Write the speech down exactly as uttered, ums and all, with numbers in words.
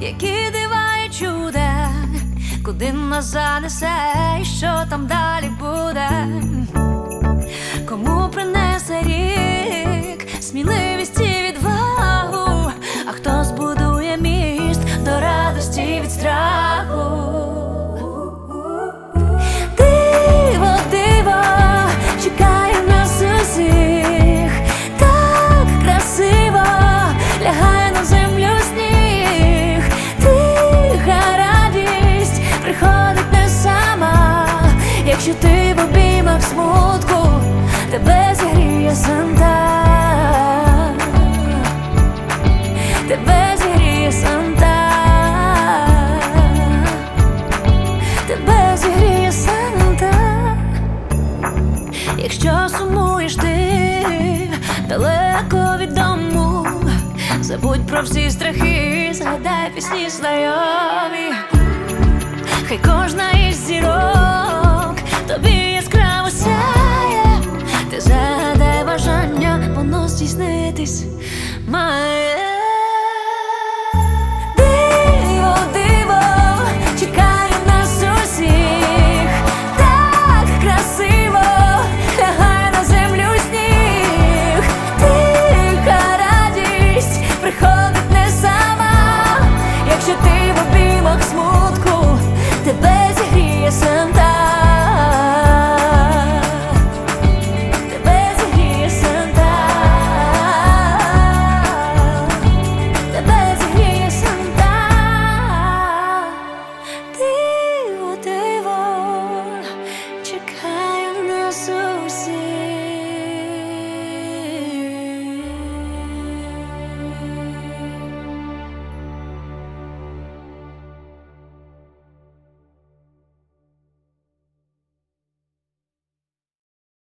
які дива і чуда, куди нас занесе і що там далі буде. Кому принесе рік сміливість і відвагу, а хто збудує міст до радості від страху. Диво, диво, чекає нас усіх, так красиво лягає на землю сніг. Тиха радість приходить не сама, якщо ти в обіймах смутку, тебе зігріє Санта, тебе зігріє Санта, тебе зігріє Санта. Якщо сумуєш ти далеко від дому, забудь про всі страхи, згадай пісні знайомі. Хай кожна із зірок тобі яскраво сяє, ти загадай бажання, воно здійснитись має.